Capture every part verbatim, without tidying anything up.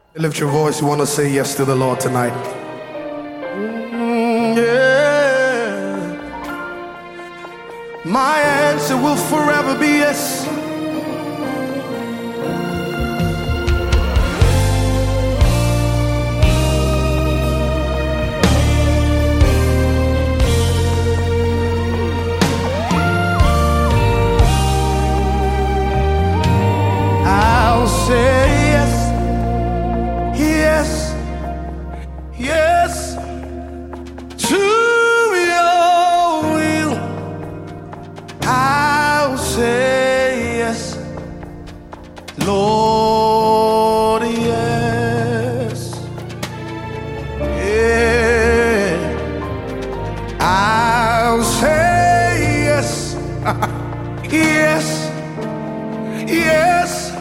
Lift your voice, you want to say yes to the Lord tonight. Mm, yeah. My answer will forever be yes. I'll say yes. Yes, yes, to your will. I'll say yes, Lord, yes. Yeah, I'll say yes, yes, yes.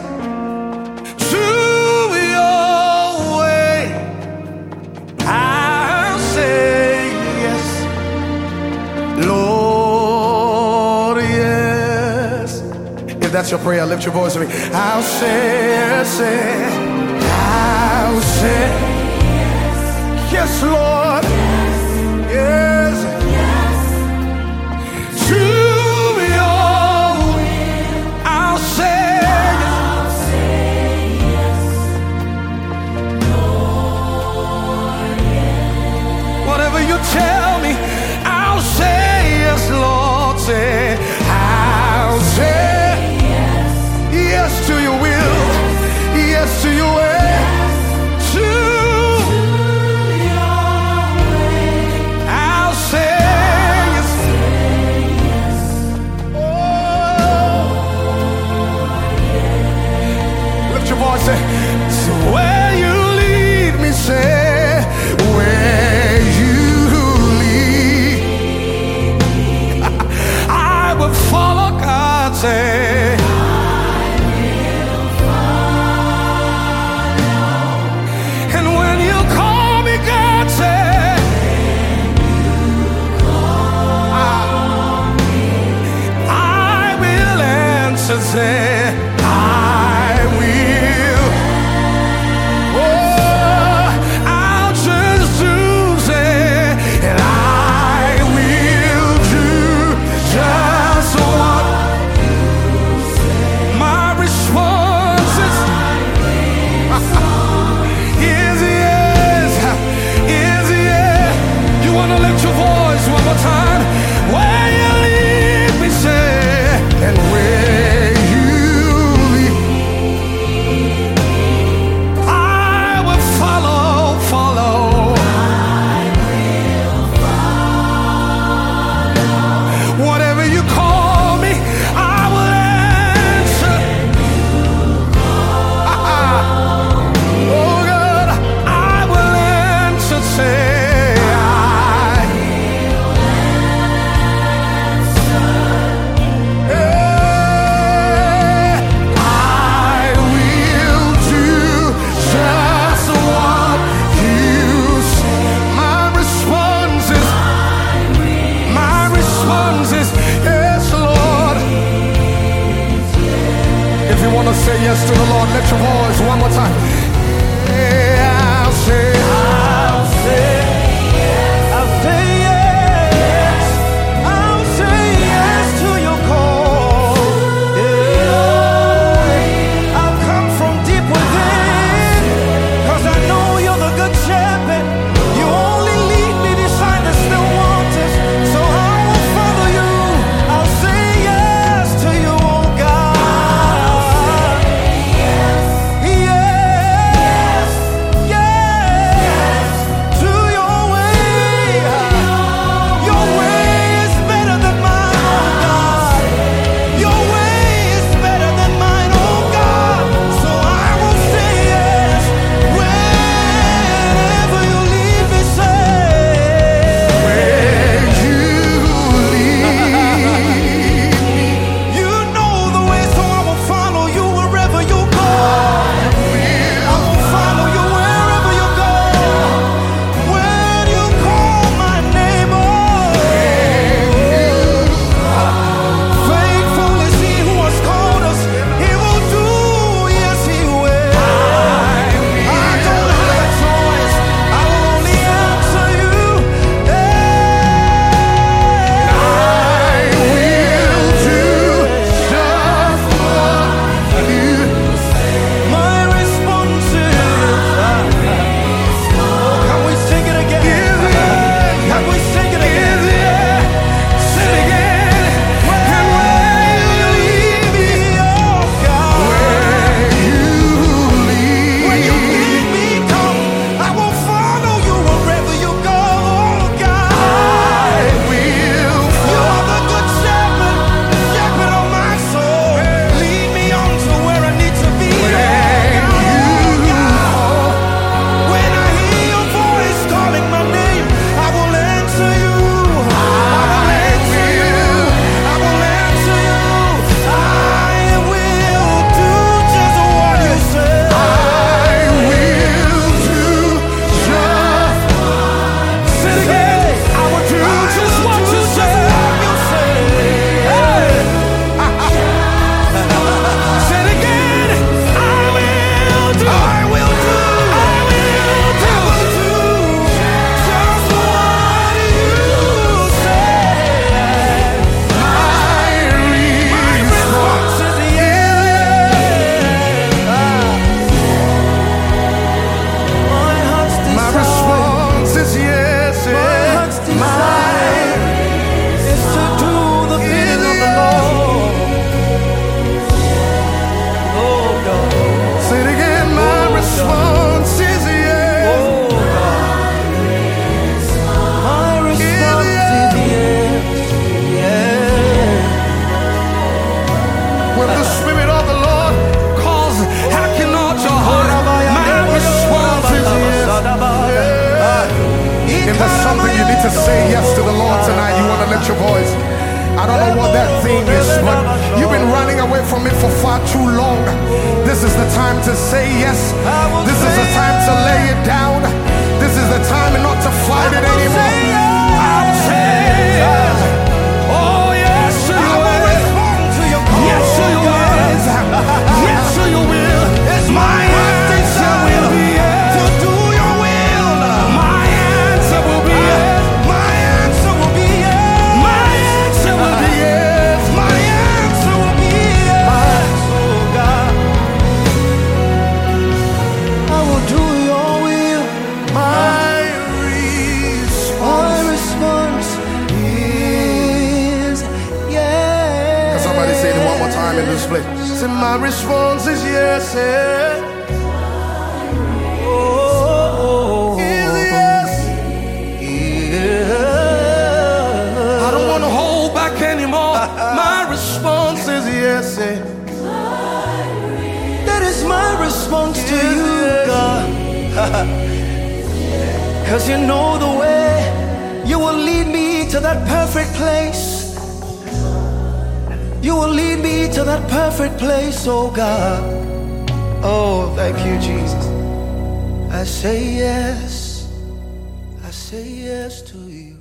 If that's your prayer, lift your voice to me. I'll say, say, I'll say, yes, Lord, yes, yes, to your will. I'll say, I'll say yes, Lord, yes. Whatever you tell me, I'll say yes, Lord, say, I'll say. Yes to your will, yes to your way, to your say yes to the Lord tonight, you want to lift your voice. I don't know what that thing is, but you've been running away from it for far too long. This is the time to say yes. This is the time to lay it down. This is the time not to fight it anymore. I will say yes. Oh, yes to your will. Yes to your will. Yes to your will. My answer will be yes. To do your will. My answer will be yes. My answer will be yes. My answer will be yes. My answer will be yes. Oh God, I will do your will. My response, my response is yes. Can somebody say it one more time in this place? Say my response is yes. Yeah. Oh, is yes. Yeah. I don't want to hold back anymore. My response is yes. Yeah. That is my response to you, God. Cause you know the way. You will lead me to that perfect place. You will lead me to that perfect place, oh God. Oh, thank you, Jesus. I say yes. I say yes to you.